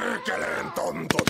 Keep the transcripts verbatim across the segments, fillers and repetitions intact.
perkeleen tontut!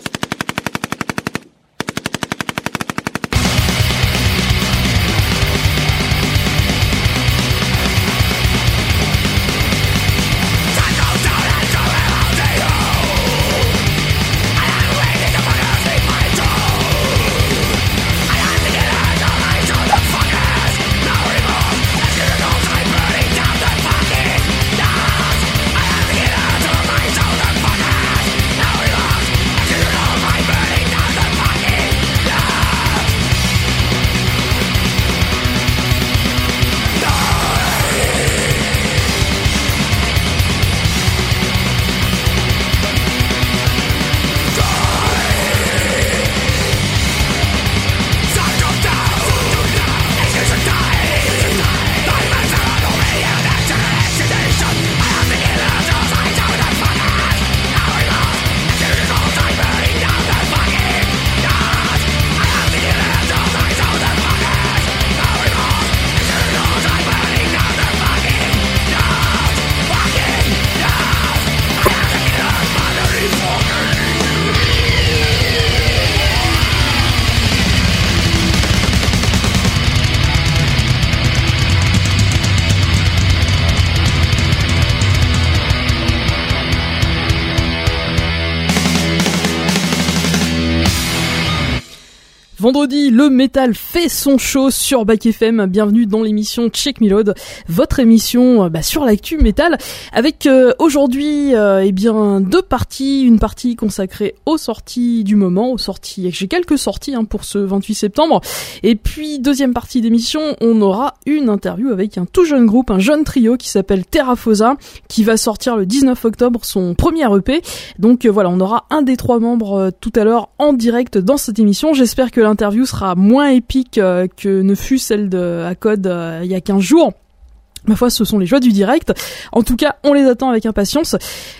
Vendredi, le métal fait son show sur Back F M. Bienvenue dans l'émission Check Me Load, votre émission bah, sur l'actu métal, avec euh, aujourd'hui euh, eh bien deux parties, une partie consacrée aux sorties du moment, aux sorties. J'ai quelques sorties hein, pour ce vingt-huit septembre, et puis deuxième partie d'émission, on aura une interview avec un tout jeune groupe, un jeune trio qui s'appelle Terrafosa, qui va sortir le dix-neuf octobre son premier E P. Donc euh, voilà, on aura un des trois membres euh, tout à l'heure en direct dans cette émission. J'espère que l'interview sera moins épique euh, que ne fut celle de A C O D euh, il y a quinze jours. Ma foi, ce sont les joies du direct. En tout cas, on les attend avec impatience.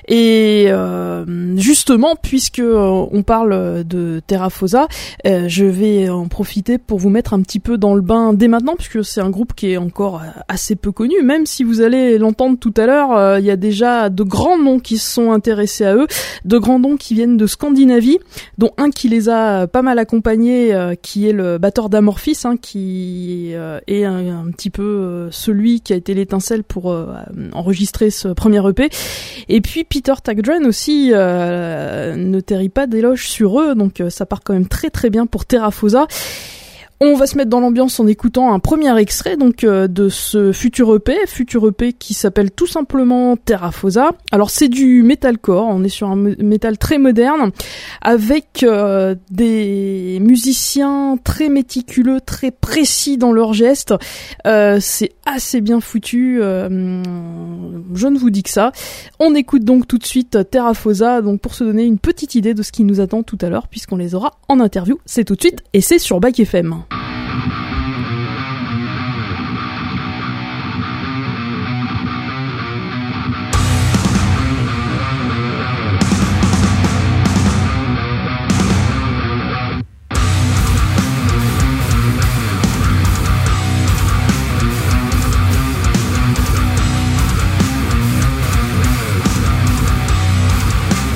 Et euh, justement, puisque euh, on parle de Terrafosa, euh, je vais en profiter pour vous mettre un petit peu dans le bain dès maintenant, puisque c'est un groupe qui est encore assez peu connu. Même si vous allez l'entendre tout à l'heure, euh, il y a déjà de grands noms qui se sont intéressés à eux, de grands noms qui viennent de Scandinavie, dont un qui les a pas mal accompagnés, euh, qui est le batteur d'Amorphis, hein, qui euh, est un, un petit peu euh, celui qui a été l'étincelle pour euh, enregistrer ce premier E P. Et puis Peter Tägtgren aussi euh, ne territ pas d'éloges sur eux, donc euh, ça part quand même très très bien pour Terrafosa. On va se mettre dans l'ambiance en écoutant un premier extrait donc euh, de ce futur E P, futur E P qui s'appelle tout simplement Terrafosa. Alors c'est du metalcore, on est sur un métal très moderne avec euh, des musiciens très méticuleux, très précis dans leurs gestes. Euh, c'est assez bien foutu, euh, je ne vous dis que ça. On écoute donc tout de suite Terrafosa, donc pour se donner une petite idée de ce qui nous attend tout à l'heure, puisqu'on les aura en interview. C'est tout de suite et c'est sur Back F M.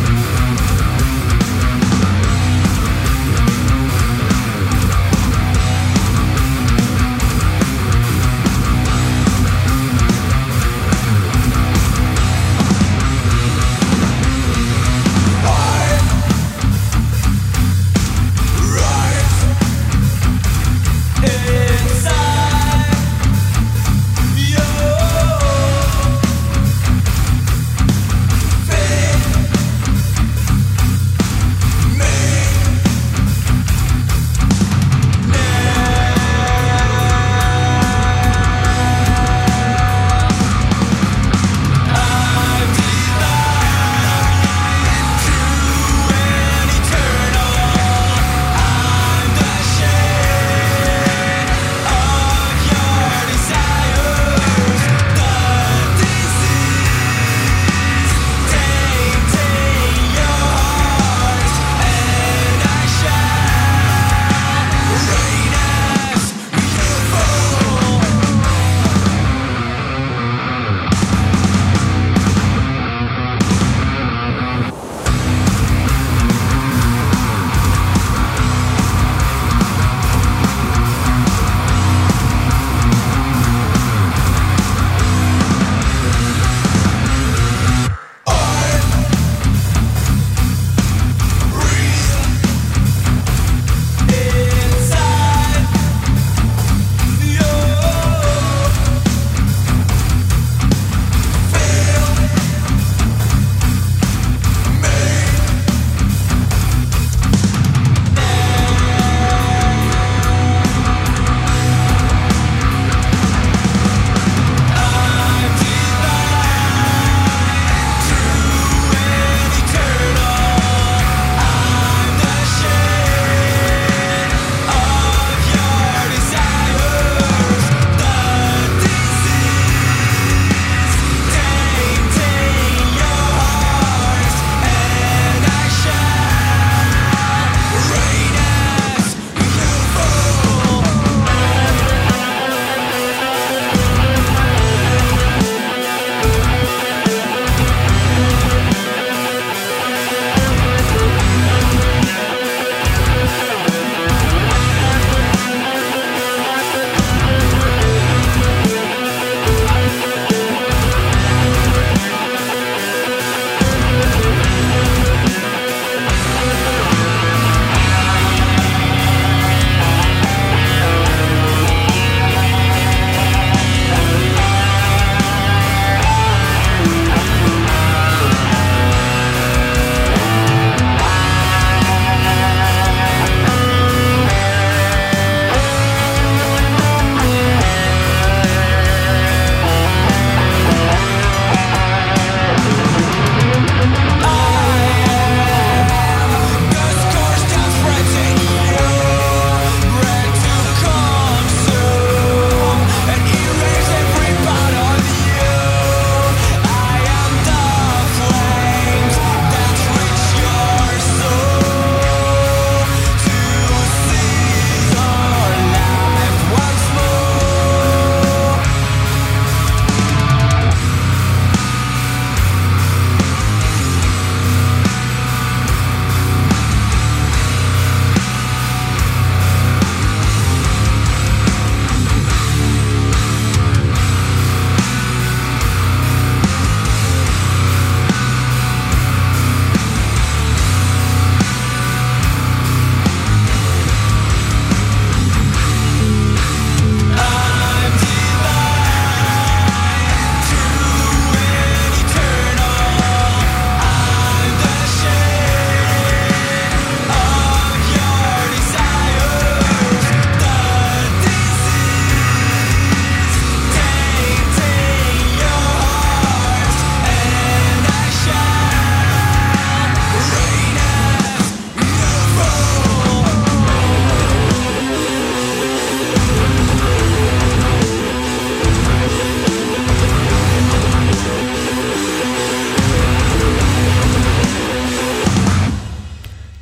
We'll be right back.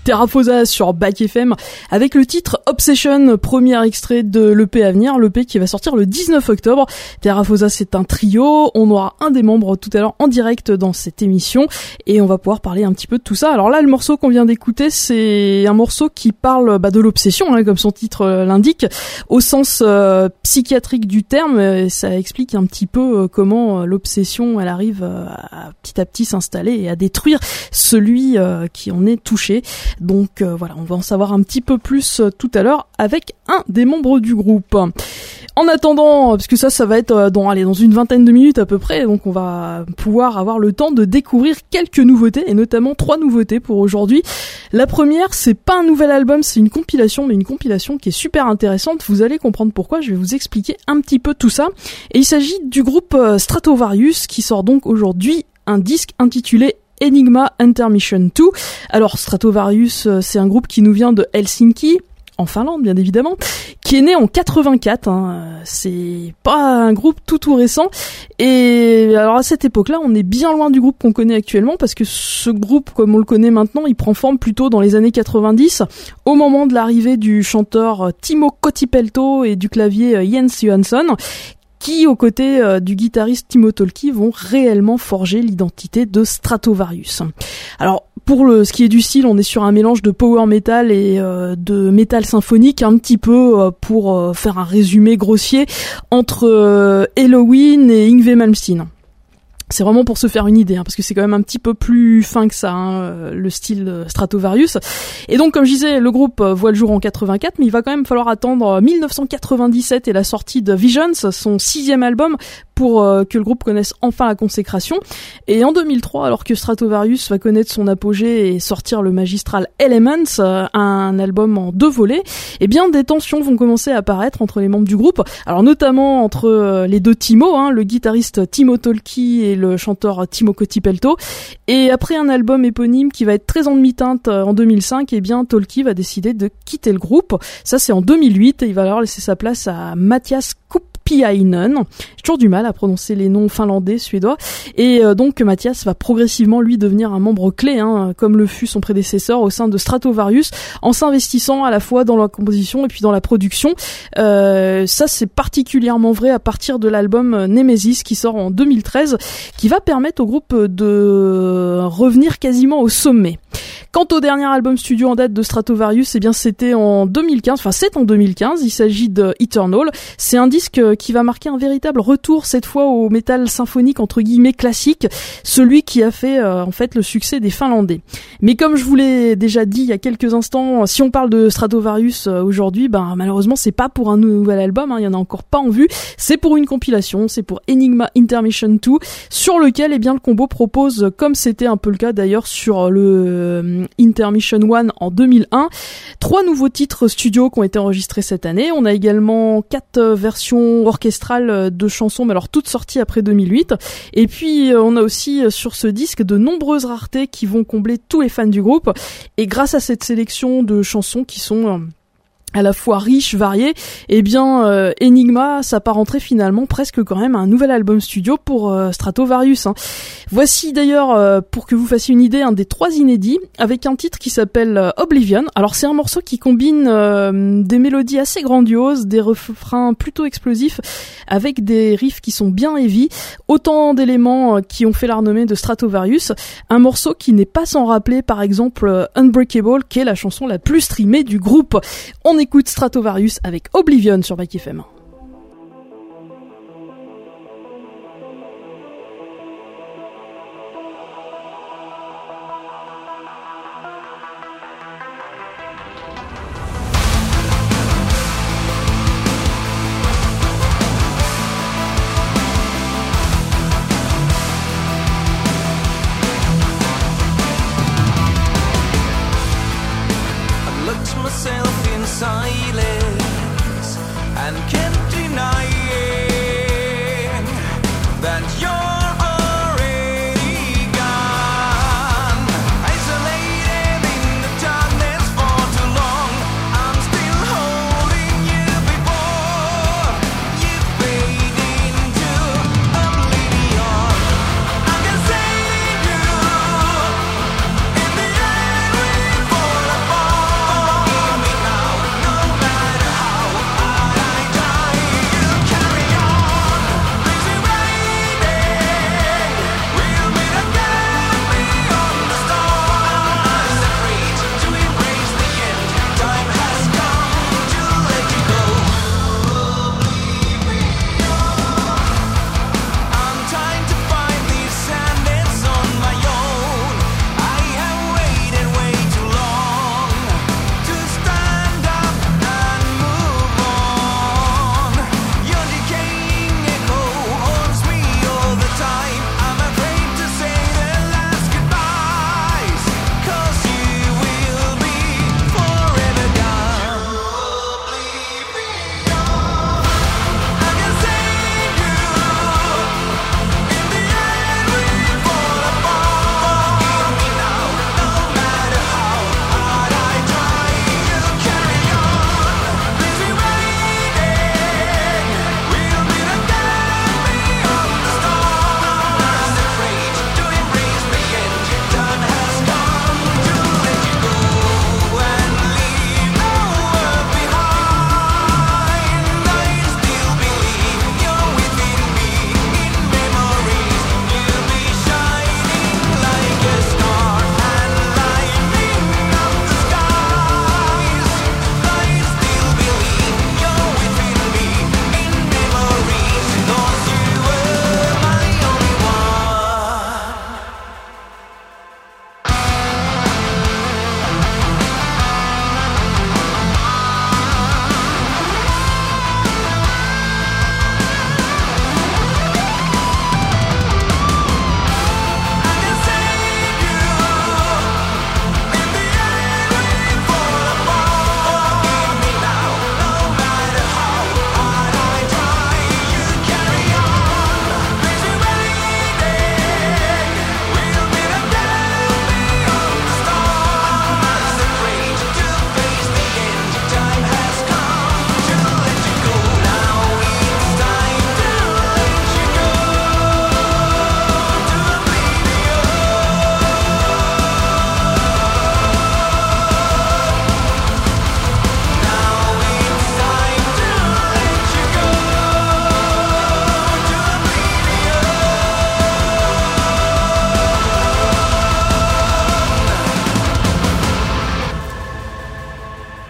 Terrafosa sur Back F M avec le titre Obsession, premier extrait de l'E P à venir, l'E P qui va sortir le dix-neuf octobre. Terrafosa, c'est un trio, on aura un des membres tout à l'heure en direct dans cette émission et on va pouvoir parler un petit peu de tout ça. Alors là, le morceau qu'on vient d'écouter, c'est un morceau qui parle bah, de l'obsession, hein, comme son titre euh, l'indique, au sens euh, psychiatrique du terme. Et ça explique un petit peu euh, comment euh, l'obsession, elle arrive euh, à petit à petit s'installer et à détruire celui euh, qui en est touché. Donc euh, voilà, on va en savoir un petit peu plus euh, tout à l'heure avec un des membres du groupe. En attendant, parce que ça, ça va être euh, dans, allez, dans une vingtaine de minutes à peu près, donc on va pouvoir avoir le temps de découvrir quelques nouveautés, et notamment trois nouveautés pour aujourd'hui. La première, c'est pas un nouvel album, c'est une compilation, mais une compilation qui est super intéressante. Vous allez comprendre pourquoi, je vais vous expliquer un petit peu tout ça. Et il s'agit du groupe euh, Stratovarius, qui sort donc aujourd'hui un disque intitulé Enigma Intermission deux. Alors Stratovarius, c'est un groupe qui nous vient de Helsinki, en Finlande bien évidemment, qui est né en quatre-vingt-quatre, hein. C'est pas un groupe tout tout récent, et alors à cette époque-là on est bien loin du groupe qu'on connaît actuellement, parce que ce groupe comme on le connaît maintenant, il prend forme plutôt dans les années quatre-vingt-dix, au moment de l'arrivée du chanteur Timo Kotipelto et du clavier Jens Johansson, qui, aux côtés euh, du guitariste Timo Tolkki, vont réellement forger l'identité de Stratovarius. Alors, pour le, ce qui est du style, on est sur un mélange de power metal et euh, de métal symphonique, un petit peu euh, pour euh, faire un résumé grossier, entre euh, Helloween et Yngwie Malmsteen. C'est vraiment pour se faire une idée, hein, parce que c'est quand même un petit peu plus fin que ça, hein, le style Stratovarius. Et donc, comme je disais, le groupe voit le jour en quatre-vingt-quatre, mais il va quand même falloir attendre dix-neuf cent quatre-vingt-dix-sept et la sortie de Visions, son sixième album, pour euh, que le groupe connaisse enfin la consécration. Et en deux mille trois, alors que Stratovarius va connaître son apogée et sortir le magistral Elements, euh, un album en deux volets, eh bien des tensions vont commencer à apparaître entre les membres du groupe. Alors notamment entre euh, les deux Timo, hein, le guitariste Timo Tolkki et le chanteur Timo Kotipelto. Et après un album éponyme qui va être très en demi-teinte euh, en deux mille cinq, eh bien Tolkki va décider de quitter le groupe. Ça c'est en deux mille huit et il va alors laisser sa place à Mattias Kupp Piainen. J'ai toujours du mal à prononcer les noms finlandais, suédois. Et euh, donc Mattias va progressivement lui devenir un membre clé, hein, comme le fut son prédécesseur au sein de Stratovarius, en s'investissant à la fois dans la composition et puis dans la production. Euh, ça c'est particulièrement vrai à partir de l'album Nemesis qui sort en deux mille treize, qui va permettre au groupe de revenir quasiment au sommet. Quant au dernier album studio en date de Stratovarius, eh bien c'était en deux mille quinze, enfin c'est en deux mille quinze, il s'agit de Eternal. C'est un disque qui va marquer un véritable retour cette fois au métal symphonique entre guillemets classique, celui qui a fait euh, en fait le succès des Finlandais. Mais comme je vous l'ai déjà dit il y a quelques instants, si on parle de Stratovarius euh, aujourd'hui, ben malheureusement c'est pas pour un nouvel album, hein, il y en a encore pas en vue, c'est pour une compilation, c'est pour Enigma Intermission deux, sur lequel eh bien le combo propose, comme c'était un peu le cas d'ailleurs sur le euh, Intermission un en deux mille un, trois nouveaux titres studio qui ont été enregistrés cette année. On a également quatre euh, versions orchestrales de chansons, mais alors toutes sorties après deux mille huit. Et puis euh, on a aussi euh, sur ce disque de nombreuses raretés qui vont combler tous les fans du groupe. Et grâce à cette sélection de chansons qui sont euh, à la fois riche, varié, eh bien euh, Enigma s'apparenterait finalement presque quand même à un nouvel album studio pour euh, Stratovarius, hein. Voici d'ailleurs, euh, pour que vous fassiez une idée, un des trois inédits, avec un titre qui s'appelle euh, Oblivion. Alors c'est un morceau qui combine euh, des mélodies assez grandioses, des refrains plutôt explosifs, avec des riffs qui sont bien heavy, autant d'éléments euh, qui ont fait la renommée de Stratovarius. Un morceau qui n'est pas sans rappeler par exemple euh, Unbreakable, qui est la chanson la plus streamée du groupe. On écoute Stratovarius avec Oblivion sur Back F M. Silence and kept denying that you're already gone. Isolated in the darkness for too long, I'm still holding you before you fade into oblivion. I can save you in the air we fall apart.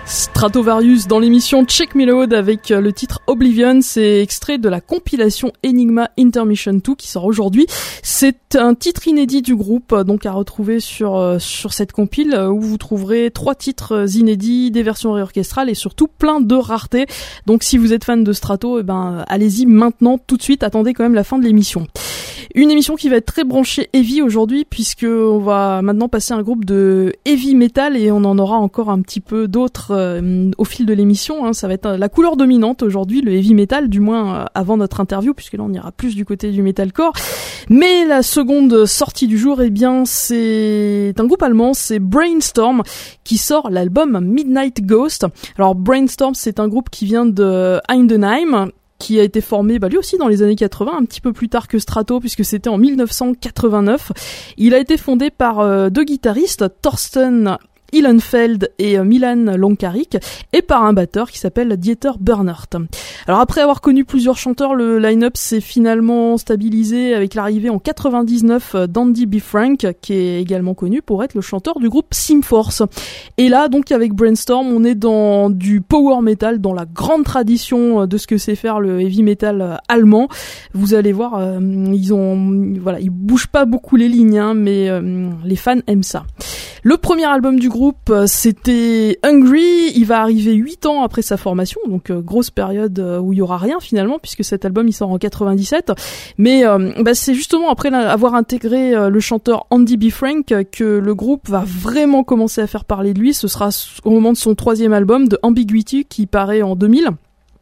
Stratovarius dans l'émission Check Me Load avec le titre Oblivion, c'est extrait de la compilation Enigma Intermission deux qui sort aujourd'hui. C'est un titre inédit du groupe, donc à retrouver sur sur cette compile où vous trouverez trois titres inédits, des versions réorchestrales et surtout plein de raretés. Donc si vous êtes fan de Strato, eh ben allez-y maintenant tout de suite, attendez quand même la fin de l'émission. Une émission qui va être très branchée heavy aujourd'hui puisque on va maintenant passer à un groupe de heavy metal et on en aura encore un petit peu d'autres euh, au fil de l'émission. Hein. Ça va être la couleur dominante aujourd'hui, le heavy metal, du moins euh, avant notre interview, puisque là on ira plus du côté du metalcore. Mais la seconde sortie du jour, eh bien c'est un groupe allemand, c'est Brainstorm qui sort l'album Midnight Ghost. Alors Brainstorm, c'est un groupe qui vient de Heidenheim, qui a été formé bah, lui aussi dans les années quatre-vingts, un petit peu plus tard que Strato, puisque c'était en dix-neuf cent quatre-vingt-neuf. Il a été fondé par euh, deux guitaristes, Thorsten Ihlenfeld et euh, Milan Lonkarik, et par un batteur qui s'appelle Dieter Bernhardt. Alors après avoir connu plusieurs chanteurs, le line-up s'est finalement stabilisé avec l'arrivée en quatre-vingt-dix-neuf d'Andy B. Frank, qui est également connu pour être le chanteur du groupe Simforce. Et là, donc avec Brainstorm, on est dans du power metal, dans la grande tradition de ce que sait faire le heavy metal allemand. Vous allez voir, euh, ils ont, voilà, ils bougent pas beaucoup les lignes, hein, mais euh, les fans aiment ça. Le premier album du groupe, c'était Hungry. Il va arriver huit ans après sa formation, donc euh, grosse période euh, où il y aura rien finalement, puisque cet album il sort en quatre-vingt-dix-sept. Mais euh, bah, c'est justement après la, avoir intégré euh, le chanteur Andy B. Frank euh, que le groupe va vraiment commencer à faire parler de lui. Ce sera au moment de son troisième album, de Ambiguity, qui paraît en deux mille.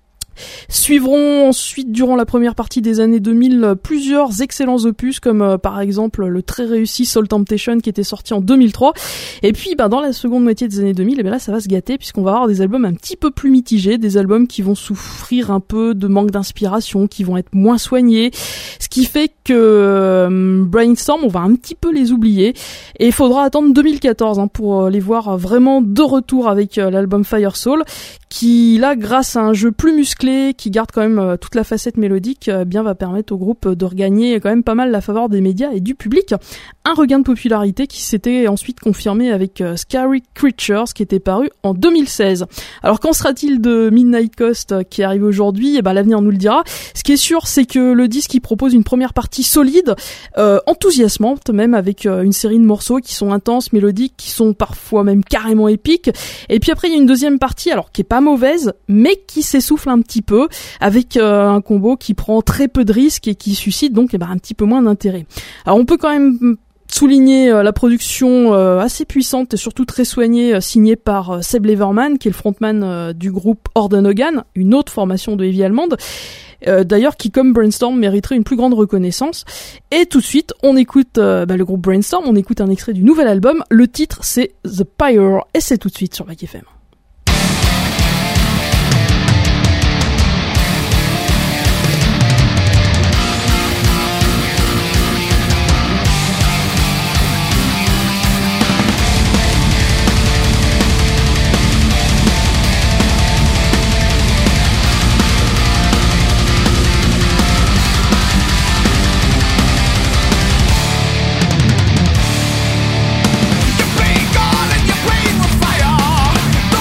Suivront ensuite, durant la première partie des années deux mille, plusieurs excellents opus, comme euh, par exemple le très réussi Soul Temptation qui était sorti en deux mille trois. Et puis bah, dans la seconde moitié des années deux mille, et bien là ça va se gâter, puisqu'on va avoir des albums un petit peu plus mitigés, des albums qui vont souffrir un peu de manque d'inspiration, qui vont être moins soignés, ce qui fait que euh, Brainstorm, on va un petit peu les oublier, et il faudra attendre deux mille quatorze hein, pour euh, les voir vraiment de retour avec euh, l'album Fire Soul, qui là, grâce à un jeu plus musclé, qui garde quand même euh, toute la facette mélodique, euh, bien va permettre au groupe de regagner quand même pas mal la faveur des médias et du public. Un regain de popularité qui s'était ensuite confirmé avec euh, Scary Creatures, qui était paru en deux mille seize. Alors qu'en sera-t-il de Midnight Ghost euh, qui arrive aujourd'hui? Eh ben l'avenir nous le dira. Ce qui est sûr, c'est que le disque il propose une première partie solide, euh, enthousiasmante même, avec euh, une série de morceaux qui sont intenses, mélodiques, qui sont parfois même carrément épiques. Et puis après il y a une deuxième partie, alors qui est pas mauvaise, mais qui s'essouffle un petit peu, avec euh, un combo qui prend très peu de risques et qui suscite donc eh ben, un petit peu moins d'intérêt. Alors on peut quand même souligner euh, la production euh, assez puissante et surtout très soignée, euh, signée par euh, Seb Leverman, qui est le frontman euh, du groupe Orden Hogan, une autre formation de heavy allemande, euh, d'ailleurs qui comme Brainstorm mériterait une plus grande reconnaissance. Et tout de suite on écoute euh, bah, le groupe Brainstorm, on écoute un extrait du nouvel album, le titre c'est The Pyre, et c'est tout de suite sur Back F M. You play God and you play with fire.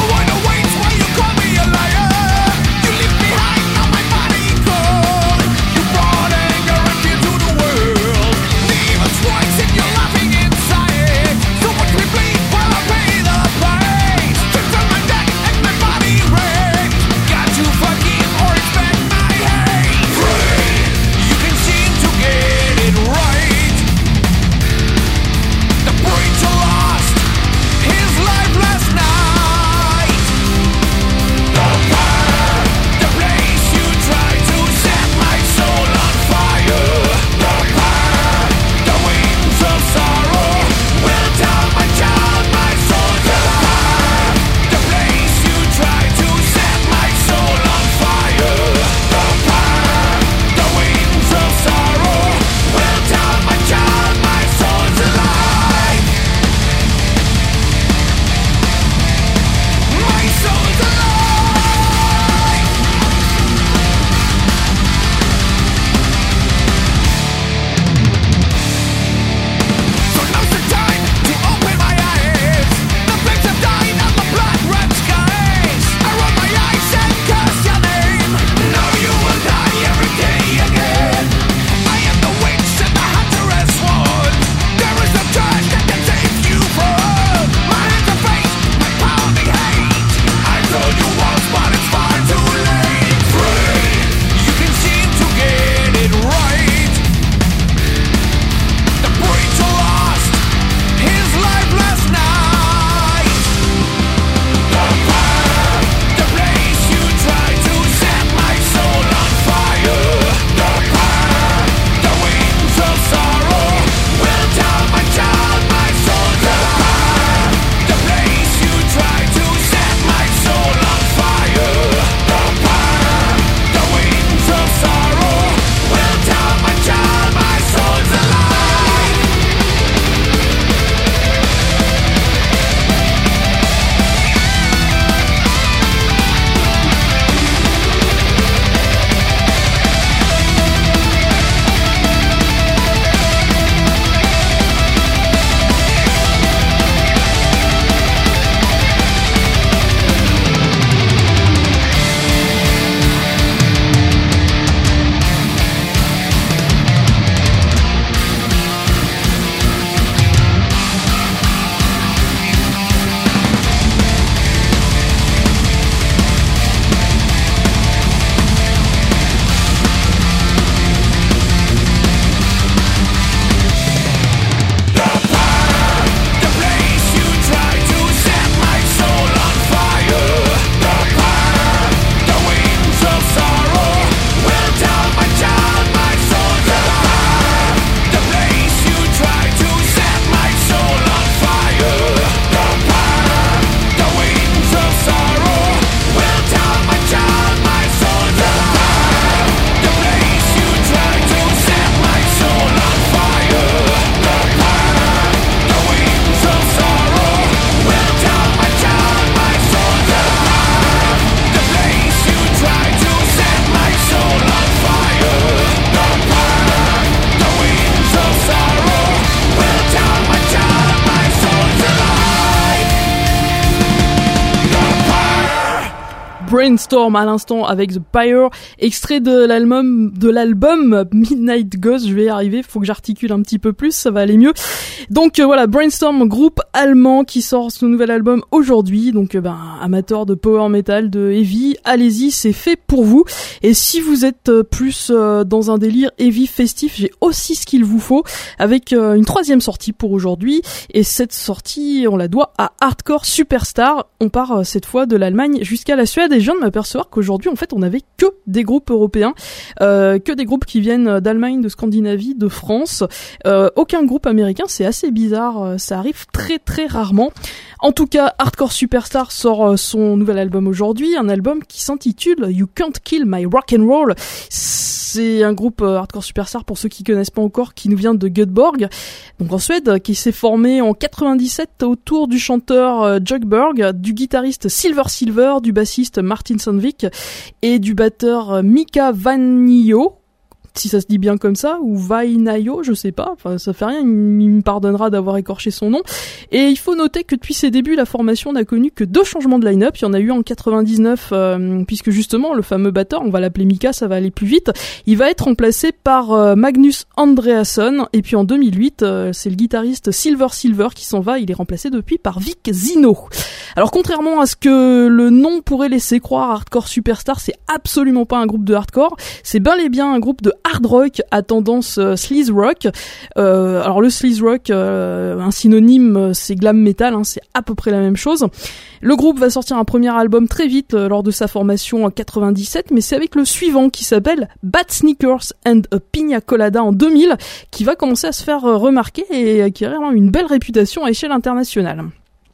Brainstorm à l'instant avec The Pyre, extrait de l'album de l'album Midnight Ghost. Je vais y arriver, faut que j'articule un petit peu plus, ça va aller mieux. Donc euh, voilà, Brainstorm, groupe allemand qui sort son nouvel album aujourd'hui. Donc euh, ben amateur de power metal, de heavy, allez-y, c'est fait pour vous. Et si vous êtes euh, plus euh, dans un délire heavy festif, j'ai aussi ce qu'il vous faut avec euh, une troisième sortie pour aujourd'hui. Et cette sortie, on la doit à Hardcore Superstar. On part euh, cette fois de l'Allemagne jusqu'à la Suède et je viens de m'apercevoir qu'aujourd'hui en fait on avait que des groupes européens, euh, que des groupes qui viennent d'Allemagne, de Scandinavie, de France, euh, aucun groupe américain. C'est assez bizarre, euh, ça arrive très très rarement. En tout cas, Hardcore Superstar sort euh, son nouvel album aujourd'hui, un album qui s'intitule You Can't Kill My Rock and Roll. C'est un groupe euh, Hardcore Superstar, pour ceux qui connaissent pas encore, qui nous vient de Göteborg, donc en Suède, qui s'est formé en quatre-vingt-dix-sept autour du chanteur euh, Jugberg, du guitariste Silver Silver, du bassiste Martin Sandvik et du batteur Mika Vainio, si ça se dit bien comme ça, ou Vainayo, je sais pas, enfin ça fait rien, il me pardonnera d'avoir écorché son nom. Et il faut noter que depuis ses débuts, la formation n'a connu que deux changements de line-up. Il y en a eu en quatre-vingt-dix-neuf, euh, puisque justement le fameux batteur, on va l'appeler Mika, ça va aller plus vite, il va être remplacé par euh, Magnus Andreasson. Et puis en deux mille huit, euh, c'est le guitariste Silver Silver qui s'en va, il est remplacé depuis par Vic Zino. Alors contrairement à ce que le nom pourrait laisser croire, Hardcore Superstar, c'est absolument pas un groupe de hardcore, c'est bel et bien un groupe de hard rock à tendance euh, sleaze rock. Euh, alors le sleaze rock, euh, un synonyme, c'est glam metal, hein, c'est à peu près la même chose. Le groupe va sortir un premier album très vite euh, lors de sa formation en quatre-vingt-dix-sept, mais c'est avec le suivant qui s'appelle Bad Sneakers and a Pina Colada en deux mille qui va commencer à se faire euh, remarquer et acquérir hein, une belle réputation à échelle internationale.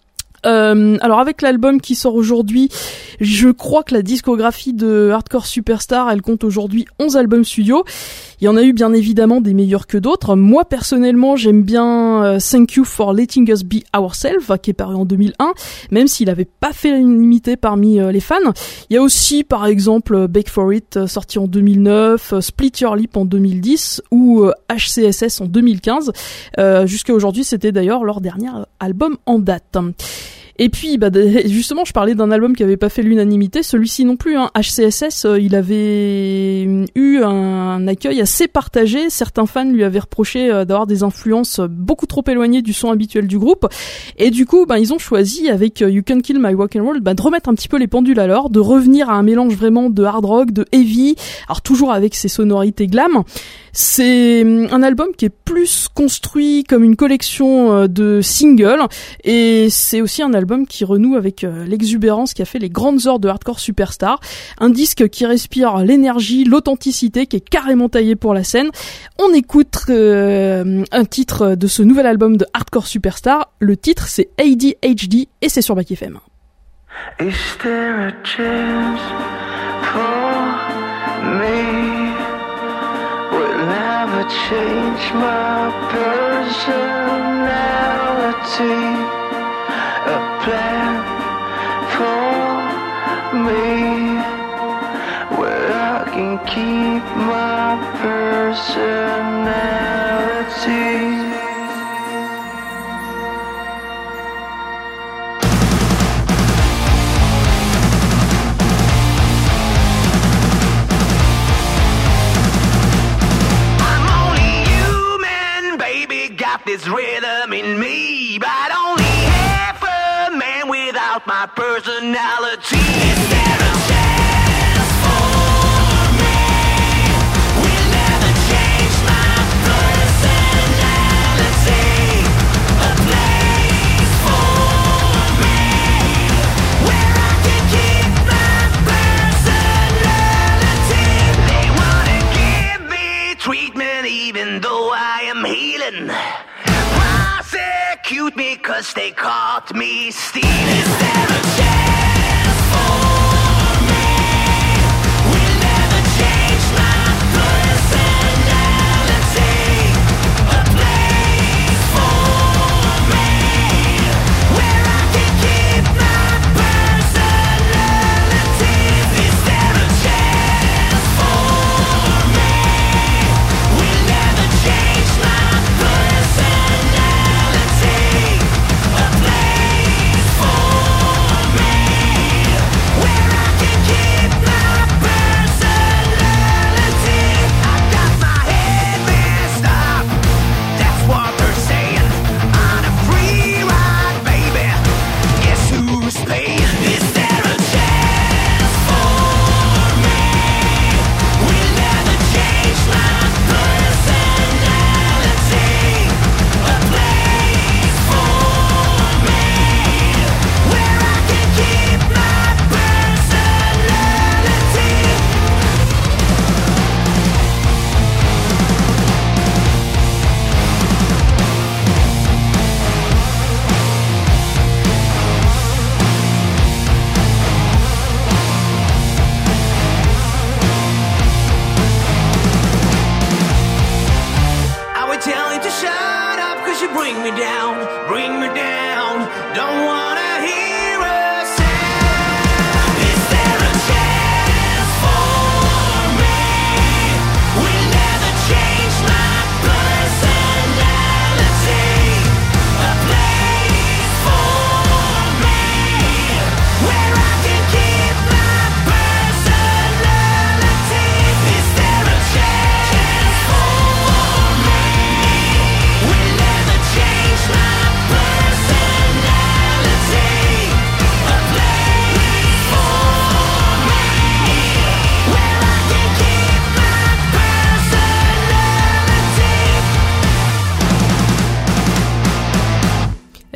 Euh, alors avec l'album qui sort aujourd'hui, je crois que la discographie de Hardcore Superstar, elle compte aujourd'hui onze albums studio. Il y en a eu bien évidemment des meilleurs que d'autres. Moi personnellement, j'aime bien euh, Thank You for Letting Us Be Ourselves, qui est paru en deux mille un, même s'il avait pas fait l'unanimité parmi euh, les fans. Il y a aussi par exemple Beg for It, euh, sorti en deux mille neuf, euh, Split Your Lip en deux mille dix ou euh, H C S S en deux mille quinze. Euh, jusqu'à aujourd'hui, c'était d'ailleurs leur dernier album en date. Et puis, bah, justement, je parlais d'un album qui avait pas fait l'unanimité. Celui-ci non plus, hein. H C S S, euh, il avait eu un accueil assez partagé. Certains fans lui avaient reproché euh, d'avoir des influences beaucoup trop éloignées du son habituel du groupe. Et du coup, bah, ils ont choisi, avec euh, You Can't Kill My Rock and Roll, bah, de remettre un petit peu les pendules à l'heure, de revenir à un mélange vraiment de hard rock, de heavy, alors toujours avec ses sonorités glam. C'est un album qui est plus construit comme une collection de singles et c'est aussi un album qui renoue avec l'exubérance qui a fait les grandes heures de Hardcore Superstar. Un disque qui respire l'énergie, l'authenticité, qui est carrément taillé pour la scène. On écoute euh, un titre de ce nouvel album de Hardcore Superstar. Le titre c'est A D H D et c'est sur Back F M. Is there a chance for me? Never change my personality. A plan for me where I can keep my personality. This rhythm in me, but only half a man without my personality. Is there a chance for me? Will never change my personality. A place for me where I can keep my personality. They wanna give me treatment even though I am healing. Prosecute me cause they caught me stealing. Is there a chance for me? Will never change my personality. A place for me where I can keep my personality. Is there a chance for me? Will never change my personality. A place for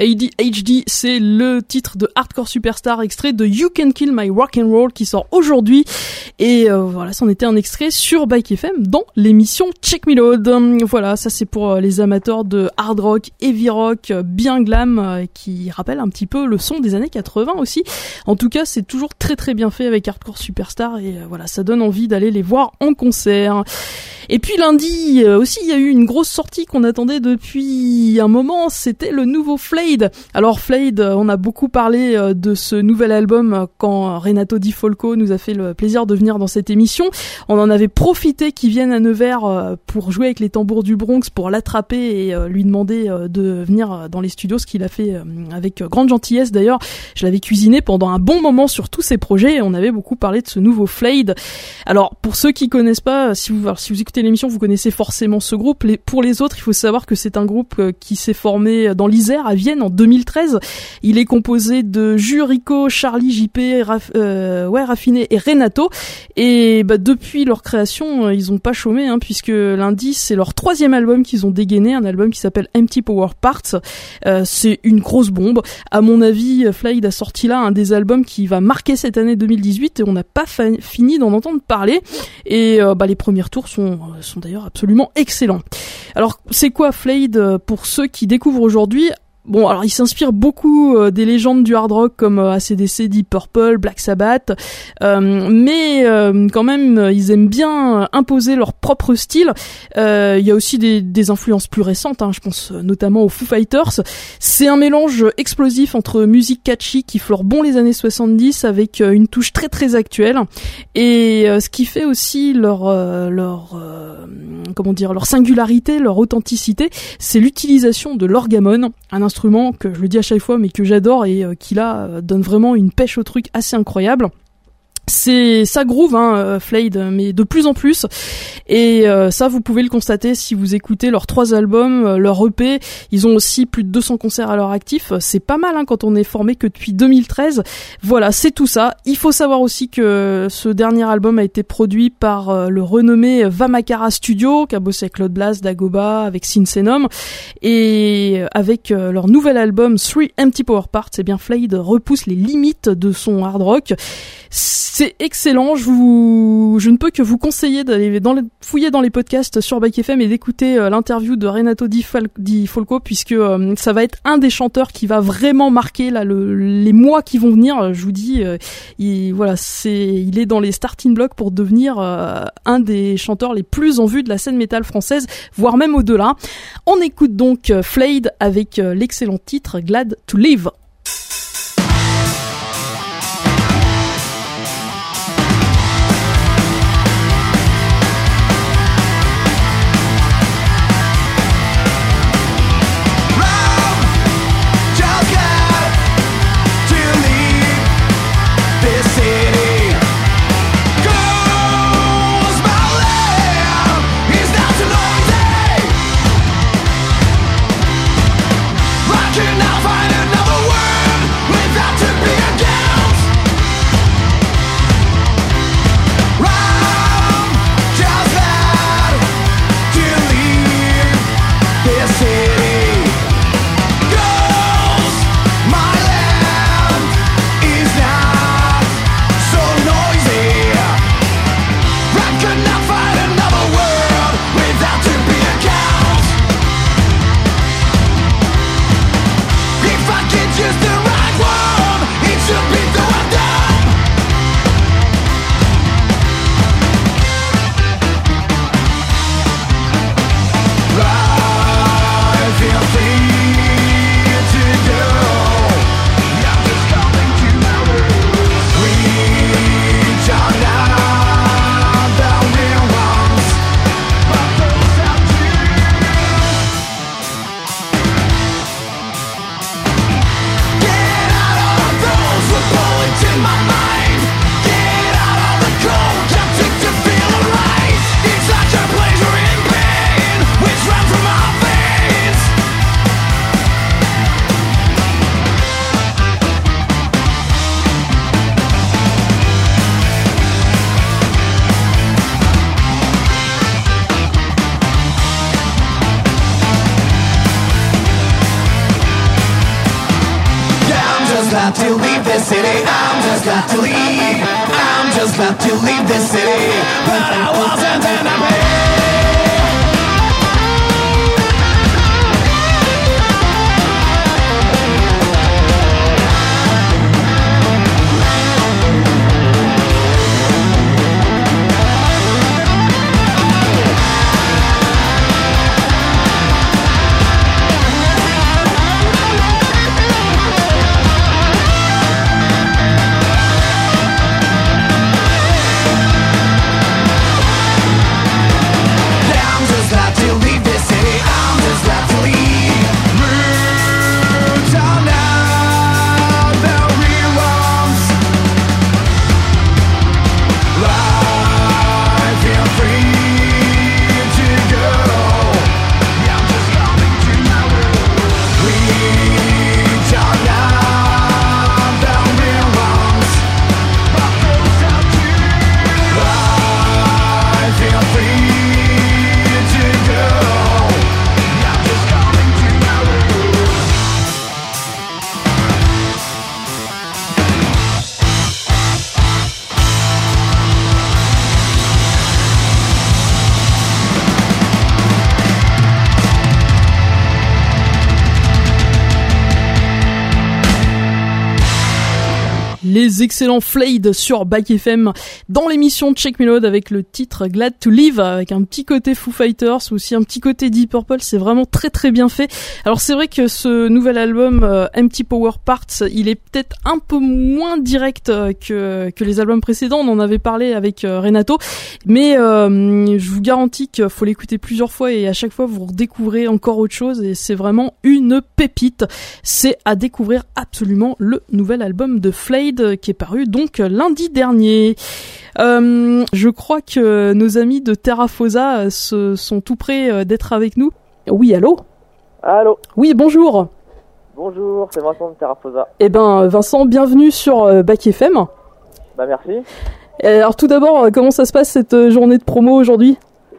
A D H D, c'est le titre de Hardcore Superstar, extrait de You Can Kill My Rock and Roll qui sort aujourd'hui. Et euh, voilà, c'en était un extrait sur Bike F M dans l'émission Check Me Load. Voilà, ça c'est pour les amateurs de hard rock, heavy rock, bien glam, euh, qui rappelle un petit peu le son des années quatre-vingts aussi. En tout cas, c'est toujours très très bien fait avec Hardcore Superstar et euh, voilà, ça donne envie d'aller les voir en concert. Et puis lundi euh, aussi, il y a eu une grosse sortie qu'on attendait depuis un moment, c'était le nouveau Flayed. Alors Flayed, on a beaucoup parlé euh, de ce nouvel album euh, quand Renato Di Folco nous a fait le plaisir de venir dans cette émission. On en avait profité qu'il vienne à Nevers euh, pour jouer avec les tambours du Bronx, pour l'attraper et euh, lui demander euh, de venir dans les studios, ce qu'il a fait euh, avec grande gentillesse d'ailleurs. Je l'avais cuisiné pendant un bon moment sur tous ses projets et on avait beaucoup parlé de ce nouveau Flayed. Alors pour ceux qui connaissent pas, si vous, alors, si vous écoutez l'émission, vous connaissez forcément ce groupe. Les, pour les autres, il faut savoir que c'est un groupe euh, qui s'est formé dans l'Isère à Vienne en deux mille treize. Il est composé de Jus, Rico, Charlie, J P, Raf, euh, ouais, Raffiné et Renato. Et bah, depuis leur création, euh, ils ont pas chômé, hein, puisque lundi, c'est leur troisième album qu'ils ont dégainé, un album qui s'appelle Empty Power Parts. Euh, c'est une grosse bombe. À mon avis, Flayed a sorti là un des albums qui va marquer cette année deux mille dix-huit et on n'a pas fa- fini d'en entendre parler. Et euh, bah, les premiers tours sont, sont d'ailleurs absolument excellents. Alors, c'est quoi Flayed pour ceux qui découvrent aujourd'hui ? Bon, alors il s'inspire beaucoup euh, des légendes du hard rock comme euh, A C D C, Deep Purple, Black Sabbath, euh, mais euh, quand même ils aiment bien imposer leur propre style. Euh, il y a aussi des, des influences plus récentes, hein, je pense notamment aux Foo Fighters. C'est un mélange explosif entre musique catchy qui fleure bon les années soixante-dix avec euh, une touche très très actuelle. Et euh, ce qui fait aussi leur euh, leur euh, comment dire leur singularité, leur authenticité, c'est l'utilisation de l'orgamon, un instrument que je le dis à chaque fois mais que j'adore et euh, qui là euh, donne vraiment une pêche au truc assez incroyable. C'est ça groove, hein, euh, Flayed, mais de plus en plus. Et euh, ça, vous pouvez le constater si vous écoutez leurs trois albums, euh, leur E P. Ils ont aussi plus de deux cents concerts à leur actif. C'est pas mal, hein, quand on est formé que depuis deux mille treize. Voilà, c'est tout ça. Il faut savoir aussi que ce dernier album a été produit par euh, le renommé Vamakara Studio, qui a bossé avec Claude Blas, Dagoba, avec Synsenom. Et avec euh, leur nouvel album Three Empty Power Parts, eh bien Flayed repousse les limites de son hard rock. C'est excellent, je vous, je ne peux que vous conseiller d'aller dans les, fouiller dans les podcasts sur Bike F M et d'écouter euh, l'interview de Renato Di, Fal- Di Folco, puisque euh, ça va être un des chanteurs qui va vraiment marquer là le, les mois qui vont venir. Je vous dis, euh, il, voilà, c'est, il est dans les starting blocks pour devenir euh, un des chanteurs les plus en vue de la scène métal française, voire même au-delà. On écoute donc euh, Flayed avec euh, l'excellent titre Glad to Live. Now find another way. about to leave this city. I'm just about to leave. I'm just about to leave this city. But I wasn't in a bed. Les excellents Flayed sur Back F M dans l'émission Check Me Load avec le titre Glad to Live, avec un petit côté Foo Fighters, aussi un petit côté Deep Purple. C'est vraiment très très bien fait. Alors c'est vrai que ce nouvel album euh, Empty Power Parts, il est peut-être un peu moins direct euh, que que les albums précédents. On en avait parlé avec euh, Renato, mais euh, je vous garantis qu'il faut l'écouter plusieurs fois et à chaque fois vous redécouvrez encore autre chose et c'est vraiment une pépite. C'est à découvrir absolument le nouvel album de Flayed qui est paru donc lundi dernier. Euh, je crois que nos amis de Terrafosa se sont tout prêts d'être avec nous. Oui, allô ? Allô ? Oui, bonjour. Bonjour, c'est Vincent de Terrafosa. Eh ben, Vincent, bienvenue sur Back F M. Bah merci. Alors tout d'abord, comment ça se passe cette journée de promo aujourd'hui ?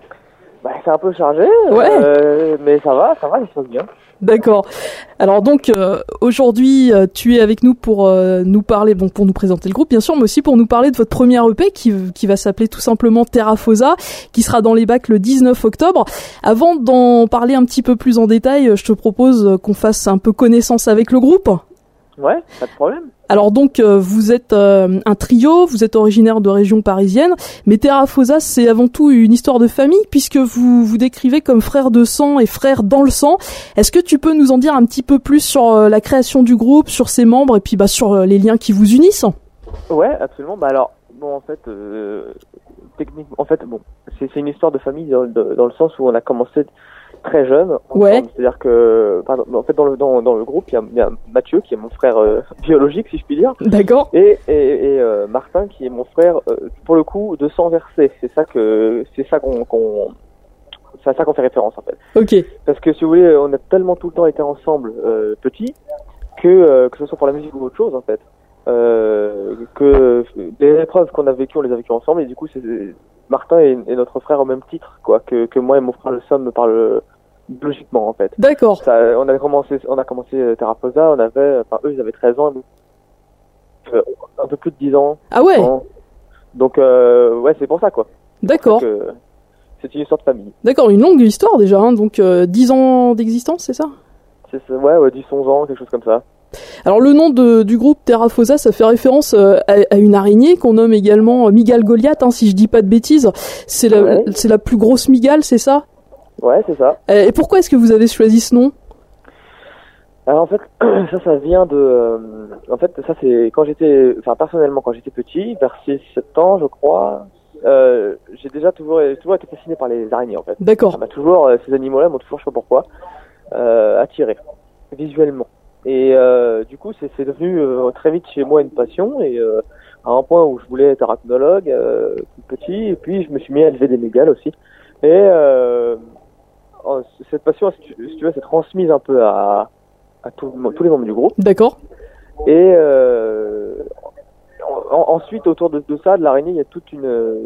Bah c'est un peu chargé, ouais. euh, mais ça va, ça va, ça se passe bien. D'accord. Alors donc euh, aujourd'hui euh, tu es avec nous pour euh, nous parler, bon pour nous présenter le groupe bien sûr, mais aussi pour nous parler de votre premier E P qui qui va s'appeler tout simplement Terrafosa, qui sera dans les bacs le dix-neuf octobre. Avant d'en parler un petit peu plus en détail, je te propose qu'on fasse un peu connaissance avec le groupe. Ouais, pas de problème. Alors donc euh, vous êtes euh, un trio, vous êtes originaire de région parisienne, mais Terrafosa c'est avant tout une histoire de famille puisque vous vous décrivez comme frère de sang et frère dans le sang. Est-ce que tu peux nous en dire un petit peu plus sur euh, la création du groupe, sur ses membres et puis bah sur euh, les liens qui vous unissent ? Ouais, absolument. Bah alors bon en fait euh, techniquement en fait bon c'est c'est une histoire de famille dans, de, dans le sens où on a commencé très jeune, ensemble. Ouais. C'est-à-dire que, pardon, en fait, dans le dans, dans le groupe, il y a, il y a Mathieu qui est mon frère euh, biologique, si je puis dire. D'accord. Et et, et euh, Martin qui est mon frère, euh, pour le coup, de sang versé. C'est ça que c'est ça qu'on qu'on c'est à ça qu'on fait référence en fait. Ok. Parce que si vous voulez, on a tellement tout le temps été ensemble euh, petits que euh, que ce soit pour la musique ou autre chose en fait, euh, que les épreuves qu'on a vécues, on les a vécues ensemble et du coup c'est Martin est, est notre frère au même titre quoi que que moi et mon frère le sommes par le logiquement en fait. D'accord. Ça, on a commencé, on a commencé Terrafosa, on avait, enfin eux ils avaient treize ans, euh, un peu plus de dix ans. Ah ouais. Ans. Donc euh, ouais c'est pour ça quoi. D'accord. C'est, que, c'est une histoire de famille. D'accord, une longue histoire déjà, hein, donc euh, dix ans d'existence, c'est ça ? C'est ça, ouais ouais dix onze ans quelque chose comme ça. Alors le nom de, du groupe Terrafosa, ça fait référence euh, à, à une araignée qu'on nomme également Mygale Goliath, hein, si je dis pas de bêtises. C'est la, ouais. c'est la plus grosse mygale, c'est ça ? Ouais, c'est ça. Et pourquoi est-ce que vous avez choisi ce nom ? Alors en fait, ça, ça vient de... Euh, en fait, ça c'est quand j'étais... Enfin, personnellement, quand j'étais petit, vers six sept ans, je crois, euh, j'ai déjà toujours, toujours été fasciné par les araignées, en fait. D'accord. Ça m'a toujours... Euh, ces animaux-là m'ont toujours, je sais pas pourquoi, euh, attiré, visuellement. Et euh, du coup, c'est, c'est devenu euh, très vite chez moi une passion, et euh, à un point où je voulais être arachnologue, euh, tout petit, et puis je me suis mis à élever des mygales aussi. Et... Euh, cette passion, si tu, si tu veux, s'est transmise un peu à, à tout, tous les membres du groupe. D'accord. Et euh, en, ensuite, autour de, de ça, de l'araignée, il y a toute une...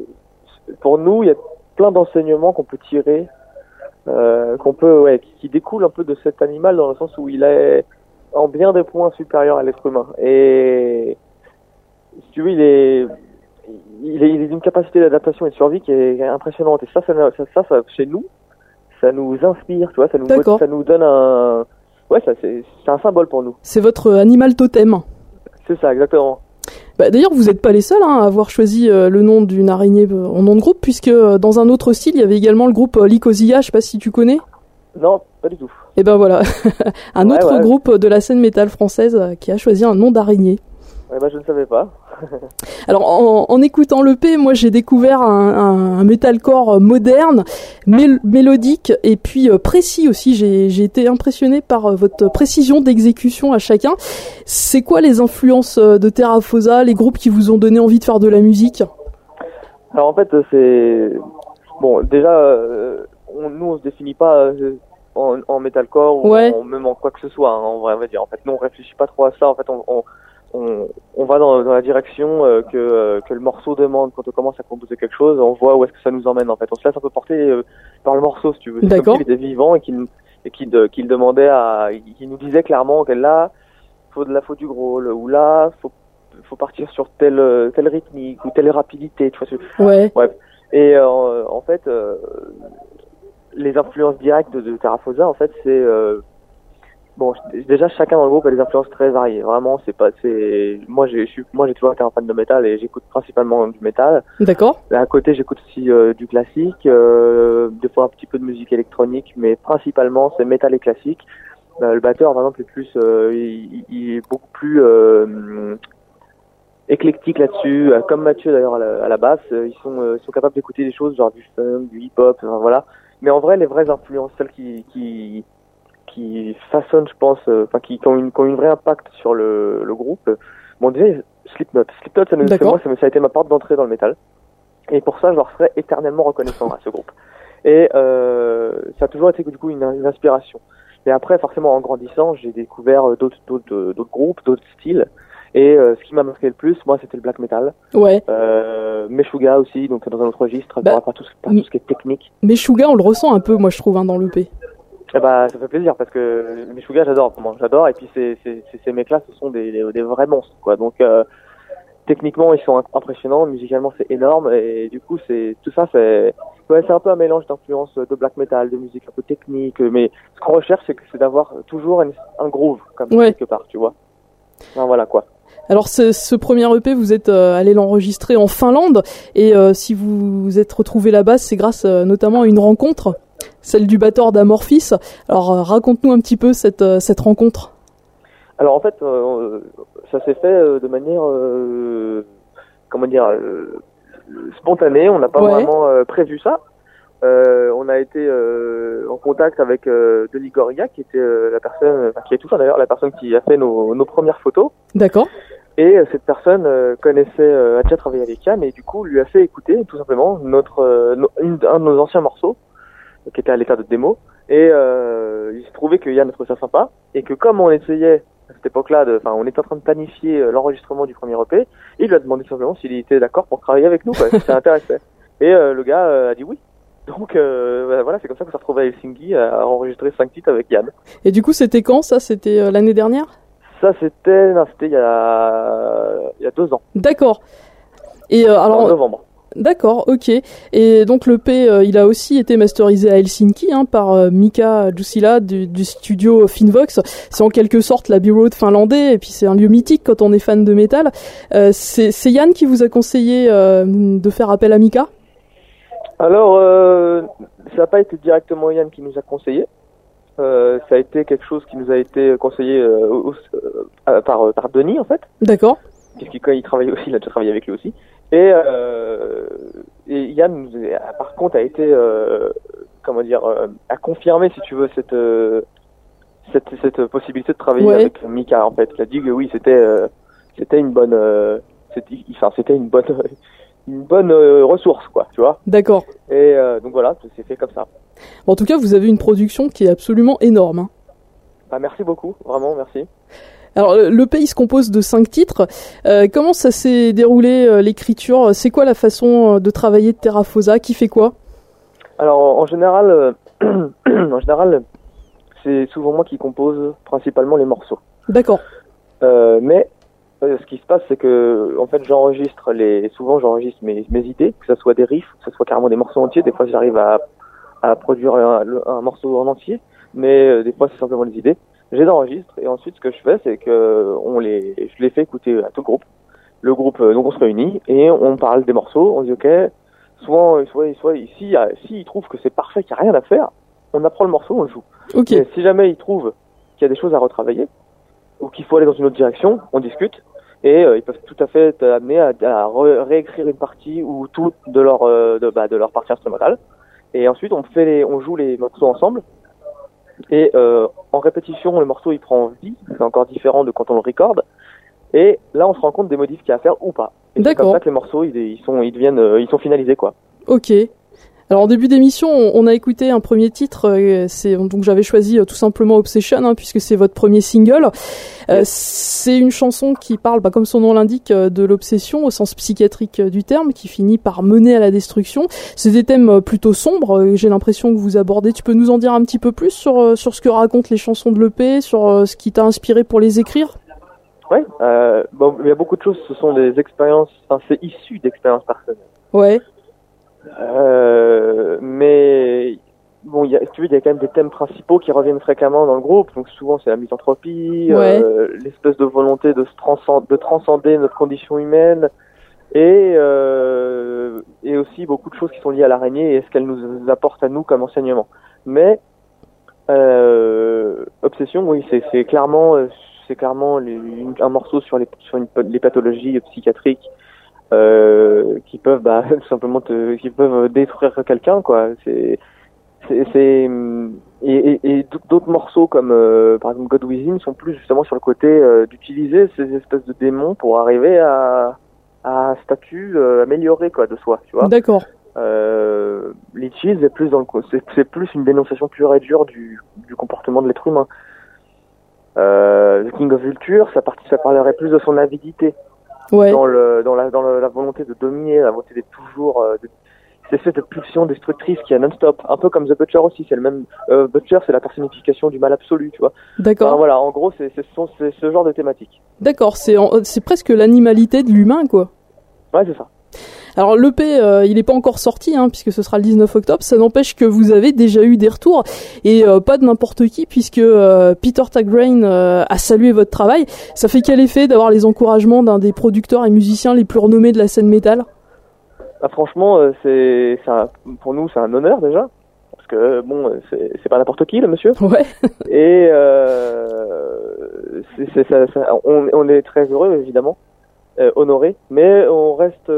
Pour nous, il y a plein d'enseignements qu'on peut tirer, euh, qu'on peut, ouais, qui, qui découlent un peu de cet animal dans le sens où il est... en bien des points supérieur à l'être humain. Et si tu veux, il est, il est, il est d'une capacité d'adaptation et de survie qui est impressionnante. Et ça, ça, ça, ça, ça chez nous, ça nous inspire, tu vois, ça nous, D'accord. ça nous donne un, ouais, ça, c'est, c'est un symbole pour nous. C'est votre animal totem. C'est ça, exactement. Bah, d'ailleurs, vous n'êtes pas les seuls hein, à avoir choisi euh, le nom d'une araignée euh, en nom de groupe, puisque euh, dans un autre style, il y avait également le groupe euh, Lycosia, je sais pas si tu connais. Non, pas du tout. Et ben voilà, un Ouais, autre ouais. groupe de la scène métal française euh, qui a choisi un nom d'araignée. Ouais, bah, je ne savais pas. Alors en, en écoutant l'E P, moi j'ai découvert un, un, un metalcore moderne, mél- mélodique et puis euh, précis aussi. J'ai, j'ai été impressionné par euh, votre précision d'exécution à chacun. C'est quoi les influences euh, de Terrafosa, les groupes qui vous ont donné envie de faire de la musique? Alors en fait, c'est bon. Déjà, euh, on, nous, on se définit pas euh, en, en metalcore ou Ouais. en, même en quoi que ce soit. Hein, en vrai, on va dire. En fait, nous, on réfléchit pas trop à ça. En fait, on on, on, on va dans, dans la direction euh, que euh, que le morceau demande. Quand on commence à composer quelque chose, on voit où est-ce que ça nous emmène. En fait, on se laisse un peu porter euh, par le morceau, si tu veux. C'est D'accord. comme s'il était vivant et qu'il et qu'il de- qu'il demandait à, qu'il nous disait clairement que là, faut de la faut du gros, ou là, faut faut partir sur telle euh, telle rythmique ou telle rapidité. Tu vois. c'est- Ouais, Et euh, en fait, euh, les influences directes de, de Terrafosa, en fait, c'est euh, bon. Déjà, chacun dans le groupe a des influences très variées. Vraiment, c'est pas. C'est moi, j'ai, je suis, moi, j'ai toujours été un fan de métal et j'écoute principalement du métal. d'accord. À côté, j'écoute aussi euh, du classique, euh, des fois un petit peu de musique électronique, mais principalement c'est métal et classique. Euh, le batteur, par exemple, est plus, euh, il, il est beaucoup plus euh, éclectique là-dessus, euh, comme Mathieu d'ailleurs à la, à la basse, euh, ils sont euh, ils sont capables d'écouter des choses genre du funk, du hip-hop, enfin, voilà. Mais en vrai, les vraies influences, celles qui qui qui façonnent, je pense, euh, enfin qui, qui ont une qui ont une vraie impact sur le le groupe. Bon, déjà Slipknot, Slipknot, ça, nous, c'est D'accord. moi, ça, ça a été ma porte d'entrée dans le métal, et pour ça, je leur serai éternellement reconnaissant à ce groupe. Et euh, ça a toujours été du coup une, une inspiration. Et après, forcément, en grandissant, j'ai découvert d'autres d'autres d'autres groupes, d'autres styles. Et euh, ce qui m'a marqué le plus, moi, c'était le black metal. Ouais. Euh, Meshuggah aussi, donc dans un autre registre, Bah, par, tout, ce- par tout ce qui est technique. Meshuggah, on le ressent un peu, moi je trouve, hein, dans l'E P. Et bah, ça fait plaisir parce que Meshuggah, j'adore, comment j'adore. Et puis ces, ces, ces, ces mecs-là, ce sont des, des, des vrais monstres, quoi. Donc euh, techniquement, ils sont impressionnants, musicalement, c'est énorme. Et du coup, c'est tout ça, c'est ouais, c'est un peu un mélange d'influences de black metal, de musique un peu technique. Mais ce qu'on recherche, c'est, que, c'est d'avoir toujours un, un groove, comme Ouais. quelque part, tu vois. Enfin, voilà quoi. Alors ce, ce premier E P, vous êtes euh, allé l'enregistrer en Finlande et euh, si vous vous êtes retrouvé là-bas, c'est grâce euh, notamment à une rencontre, celle du batteur d'Amorphis. Alors euh, raconte-nous un petit peu cette euh, cette rencontre. Alors en fait, euh, ça s'est fait euh, de manière, euh, comment dire, euh, spontanée. On n'a pas Ouais. vraiment euh, prévu ça. Euh, on a été euh, en contact avec euh, Denis Goria, qui était euh, la personne, enfin, qui est toujours d'ailleurs la personne qui a fait nos, nos premières photos. D'accord. Et euh, cette personne euh, connaissait, euh, a déjà travaillé avec Yann, et du coup lui a fait écouter tout simplement notre, euh, no- une, un de nos anciens morceaux, euh, qui était à l'état de démo. Et euh, il se trouvait que Yann trouvait ça sympa, et que comme on essayait à cette époque-là, de, enfin on était en train de planifier euh, l'enregistrement du premier E P, il lui a demandé simplement s'il était d'accord pour travailler avec nous, quoi, si ça l'intéressait. Et euh, le gars euh, a dit oui. Donc euh, voilà, c'est comme ça qu'on s'est retrouvé à Helsinki à enregistrer cinq titres avec Yann. Et du coup, c'était quand ça? C'était euh, l'année dernière? Ça c'était, non, c'était il y a, il y a deux ans, D'accord. Et euh, en alors, novembre. d'accord, ok. Et donc l'E P, euh, il a aussi été masterisé à Helsinki hein, par euh, Mika Jusila du, du studio Finvox. C'est en quelque sorte la B-Road finlandais, et puis c'est un lieu mythique quand on est fan de métal. Euh, c'est, c'est Yann qui vous a conseillé euh, de faire appel à Mika? Alors, euh, ça n'a pas été directement Yann qui nous a conseillé. Euh, ça a été quelque chose qui nous a été conseillé euh, au- euh, par, par Denis, en fait. D'accord. Puisqu'il quand il travaillait aussi, il a déjà travaillé avec lui aussi. Et, euh, et Yann, nous a- par contre, a été, euh, comment dire, euh, a confirmé, si tu veux, cette, euh, cette, cette possibilité de travailler Ouais. avec Mika, en fait. Il a dit que oui, c'était, euh, c'était une bonne, euh, c'était, enfin, c'était une bonne, une bonne euh, ressource, quoi, tu vois. D'accord. Et euh, donc voilà, ça s'est fait comme ça. Bon, en tout cas, vous avez une production qui est absolument énorme. Hein. Bah, merci beaucoup, vraiment, merci. Alors, l'E P, il se compose de cinq titres. Euh, comment ça s'est déroulé, euh, l'écriture? C'est quoi la façon euh, de travailler de Terrafosa? Qui fait quoi? Alors, en, en général, euh, en général, c'est souvent moi qui compose principalement les morceaux. D'accord. Euh, mais euh, ce qui se passe, c'est que en fait, j'enregistre les, souvent j'enregistre mes, mes idées, que ce soit des riffs, que ce soit carrément des morceaux entiers. Des fois, j'arrive à, à produire un, un morceau en entier, mais euh, des fois, c'est simplement des idées. Je les enregistre et ensuite, ce que je fais, c'est que on les, je les fais écouter à tout le groupe. Le groupe, euh, donc on se réunit et on parle des morceaux. On dit ok. Souvent, soit, soit, si, si ils trouvent que c'est parfait, qu'il n'y a rien à faire, on apprend le morceau, on le joue. Ok. Mais si jamais ils trouvent qu'il y a des choses à retravailler, ou qu'il faut aller dans une autre direction, on discute, et euh, ils peuvent tout à fait être amenés à, à ré- réécrire une partie ou tout de leur, euh, de, bah, de leur partie instrumentale. Et ensuite, on fait les, on joue les morceaux ensemble, et euh, en répétition, le morceau il prend vie, c'est encore différent de quand on le recorde, et là on se rend compte des modifs qu'il y a à faire ou pas. Et c'est comme ça que les morceaux ils, ils sont ils deviennent euh, ils sont finalisés quoi. Ok. Alors en début d'émission, on a écouté un premier titre, euh, c'est donc j'avais choisi euh, tout simplement Obsession hein, puisque c'est votre premier single. Euh, c'est une chanson qui parle, bah, comme son nom l'indique, euh, de l'obsession au sens psychiatrique euh, du terme, qui finit par mener à la destruction. C'est des thèmes euh, plutôt sombres. Euh, j'ai l'impression que vous abordez. Tu peux nous en dire un petit peu plus sur euh, sur ce que racontent les chansons de l'E P, sur euh, ce qui t'a inspiré pour les écrire? Ouais, euh, bon, il y a beaucoup de choses, ce sont des expériences, enfin, c'est issu d'expériences personnelles. Ouais. Euh, mais, bon, il y a, si tu veux, il y a quand même des thèmes principaux qui reviennent fréquemment dans le groupe, donc souvent c'est la misanthropie, ouais. euh, l'espèce de volonté de se transcender, de transcender notre condition humaine, et, euh, et aussi beaucoup de choses qui sont liées à l'araignée et ce qu'elle nous apporte à nous comme enseignement. Mais, euh, Obsession, oui, c'est, c'est clairement, c'est clairement les, une, un morceau sur les sur une, les pathologies psychiatriques euh, qui peuvent bah tout simplement te, qui peuvent détruire quelqu'un quoi. C'est c'est, c'est et, et, et d'autres morceaux comme euh, par exemple God Within sont plus justement sur le côté euh, d'utiliser ces espèces de démons pour arriver à à un statut euh, amélioré quoi de soi, tu vois. D'accord. Euh, Litchis est plus dans le c'est, c'est plus une dénonciation pure et dure du du comportement de l'être humain. Euh, The King of Vulture, ça, partie, ça parlerait plus de son avidité, ouais. dans le dans la dans le, la volonté de dominer, la volonté d'être toujours, euh, de, c'est cette pulsion destructrice qui est non-stop, un peu comme The Butcher aussi, c'est le même. Euh, Butcher, c'est la personnification du mal absolu, tu vois. D'accord. Enfin, voilà, en gros, c'est c'est, c'est c'est ce genre de thématique. D'accord, c'est en, c'est presque l'animalité de l'humain, quoi. Ouais, c'est ça. Alors l'E P, euh, il n'est pas encore sorti, hein, puisque ce sera le dix-neuf octobre. Ça n'empêche que vous avez déjà eu des retours, et euh, pas de n'importe qui, puisque euh, Peter Tägtgren euh, a salué votre travail. Ça fait quel effet d'avoir les encouragements d'un des producteurs et musiciens les plus renommés de la scène métal? Ah, franchement, euh, c'est, c'est un, pour nous, c'est un honneur déjà, parce que bon, c'est, c'est pas n'importe qui le monsieur. Ouais. Et euh, c'est, c'est, ça, ça, on, on est très heureux évidemment. Euh, honoré, mais on reste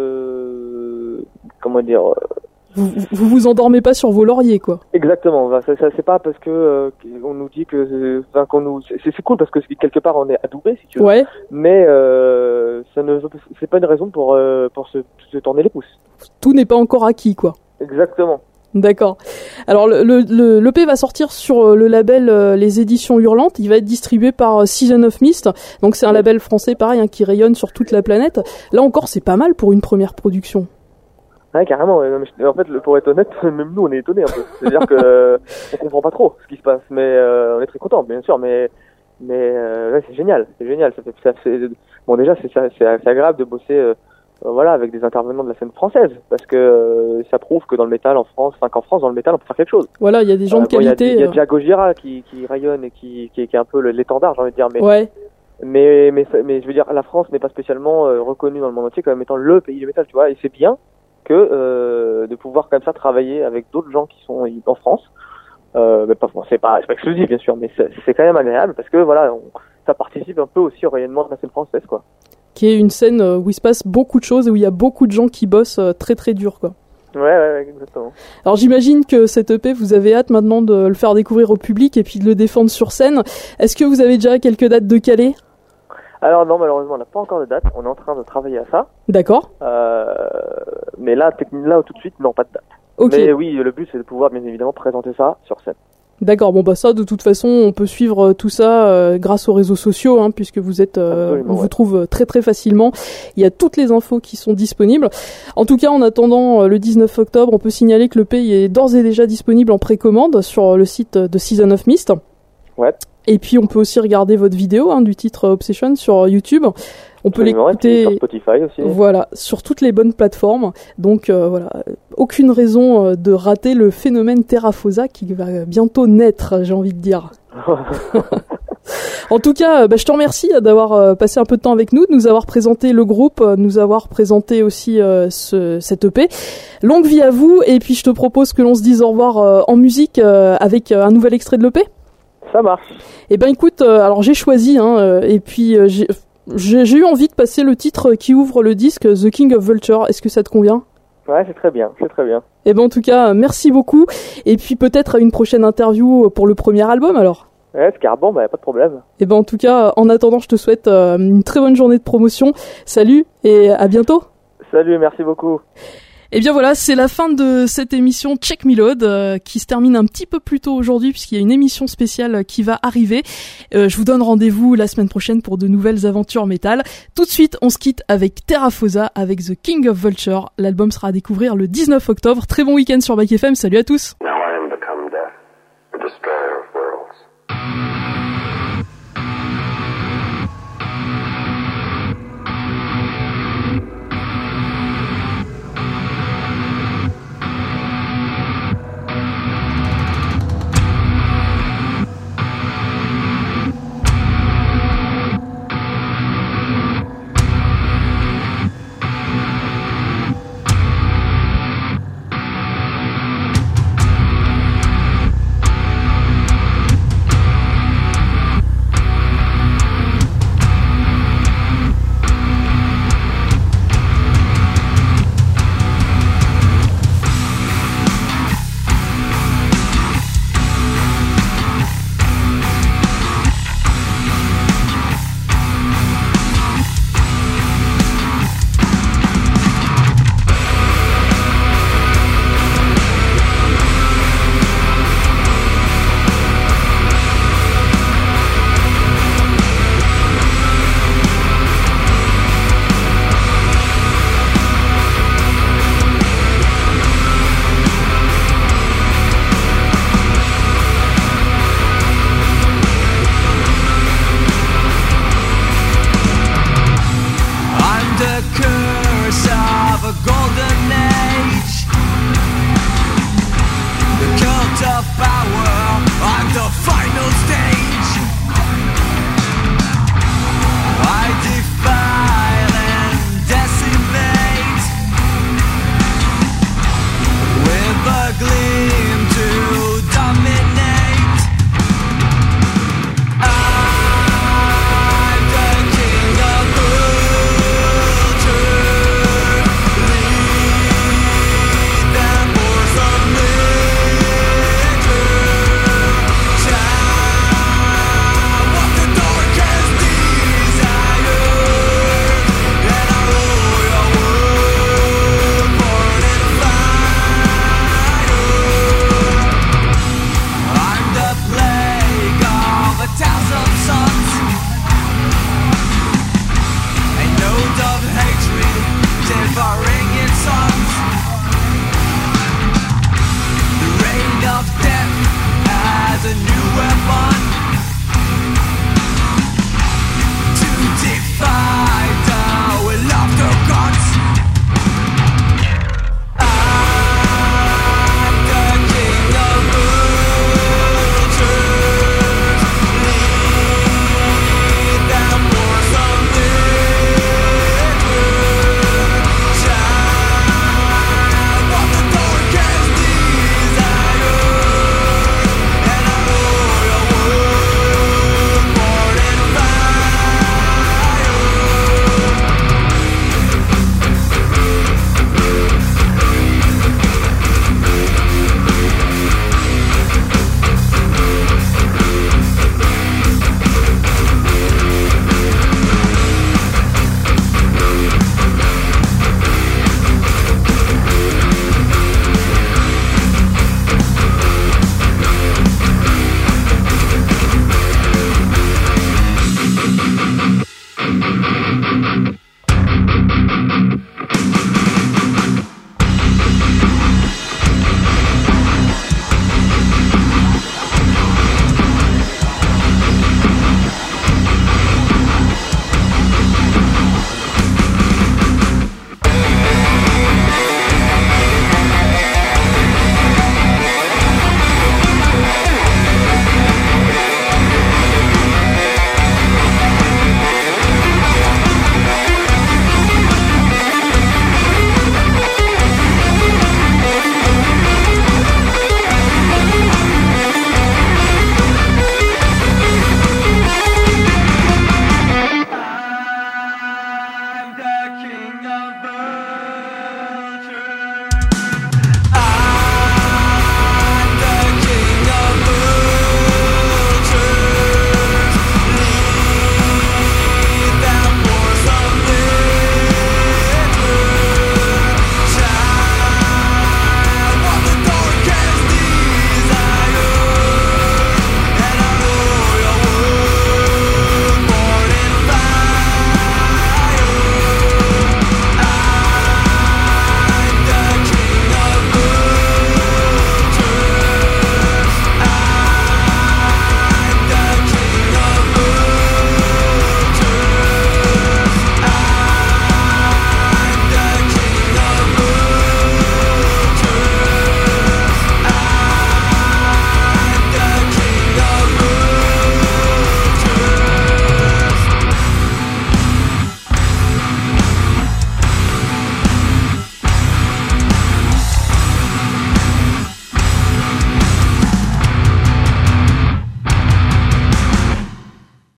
euh, comment dire euh, vous, vous vous endormez pas sur vos lauriers quoi. Exactement, ça, ça, c'est pas parce que euh, on nous dit que enfin, qu'on nous c'est, c'est cool parce que quelque part on est adoubé si tu veux. Ouais. Mais euh, ça ne c'est pas une raison pour euh, pour se, se tourner les pouces. Tout n'est pas encore acquis quoi. Exactement. D'accord. Alors le, le, le, l'E P va sortir sur le label euh, Les Éditions Hurlantes. Il va être distribué par euh, Season of Mist. Donc c'est un label français pareil hein, qui rayonne sur toute la planète. Là encore c'est pas mal pour une première production. Ouais carrément. En fait pour être honnête même nous on est étonnés un peu. C'est-à-dire que euh, on comprend pas trop ce qui se passe, mais euh, on est très contents bien sûr. Mais mais euh, ouais, c'est génial, c'est génial. Ça fait ça c'est bon déjà c'est c'est, c'est agréable de bosser. Euh, voilà, avec des intervenants de la scène française, parce que euh, ça prouve que dans le métal en France, enfin qu'en France dans le métal on peut faire quelque chose. Voilà, il y a des gens euh, de bon, qualité. Il y a, y a déjà Gojira qui, qui rayonne et qui, qui, qui est un peu l'étendard, j'ai envie de dire. Mais, ouais. mais, mais, mais je veux dire, la France n'est pas spécialement euh, reconnue dans le monde entier comme étant le pays du métal, tu vois, et c'est bien que euh, de pouvoir comme ça travailler avec d'autres gens qui sont en France. Euh, mais pas, bon, c'est pas, c'est pas exclusif bien sûr, mais c'est, c'est quand même agréable parce que voilà, on, ça participe un peu aussi au rayonnement de la scène française, quoi. Qui est une scène où il se passe beaucoup de choses et où il y a beaucoup de gens qui bossent très très dur quoi. Ouais, ouais, ouais, exactement. Alors j'imagine que cet E P, vous avez hâte maintenant de le faire découvrir au public et puis de le défendre sur scène. Est-ce que vous avez déjà quelques dates de calé? Alors non, malheureusement, on n'a pas encore de date. On est en train de travailler à ça. D'accord. Euh, mais là, là, tout de suite, non, pas de date. Ok. Mais oui, le but, c'est de pouvoir, bien évidemment, présenter ça sur scène. D'accord, bon bah ça de toute façon on peut suivre tout ça euh, grâce aux réseaux sociaux hein, puisque vous êtes euh, on ouais. vous trouve très très facilement. Il y a toutes les infos qui sont disponibles. En tout cas en attendant euh, le dix-neuf octobre, on peut signaler que le P est d'ores et déjà disponible en précommande sur le site de Season of Mist. Ouais. Et puis on peut aussi regarder votre vidéo hein, du titre Obsession sur YouTube. On peut Absolument, l'écouter sur Spotify aussi. Voilà, sur toutes les bonnes plateformes. Donc euh, voilà, aucune raison euh, de rater le phénomène Terrafosa qui va bientôt naître, j'ai envie de dire. En tout cas, bah, je te remercie d'avoir euh, passé un peu de temps avec nous, de nous avoir présenté le groupe, de nous avoir présenté aussi euh, ce, cette E P. Longue vie à vous, et puis je te propose que l'on se dise au revoir euh, en musique euh, avec euh, un nouvel extrait de l'E P. Ça marche. Eh ben écoute, euh, alors j'ai choisi, hein, euh, et puis euh, j'ai, j'ai, j'ai eu envie de passer le titre qui ouvre le disque, The King of Vulture. Est-ce que ça te convient ? Ouais, c'est très bien, c'est très bien. Eh ben en tout cas, merci beaucoup, et puis peut-être à une prochaine interview pour le premier album alors. Ouais, c'est carrément, bah, pas de problème. Et ben en tout cas, en attendant, je te souhaite euh, une très bonne journée de promotion. Salut et à bientôt. Salut, merci beaucoup. Et bien voilà, c'est la fin de cette émission Check Me Load euh, qui se termine un petit peu plus tôt aujourd'hui puisqu'il y a une émission spéciale qui va arriver. Euh, je vous donne rendez-vous la semaine prochaine pour de nouvelles aventures métal. Tout de suite, on se quitte avec Terrafosa avec The King of Vulture. L'album sera à découvrir le dix-neuf octobre. Très bon week-end sur Back F M. Salut à tous.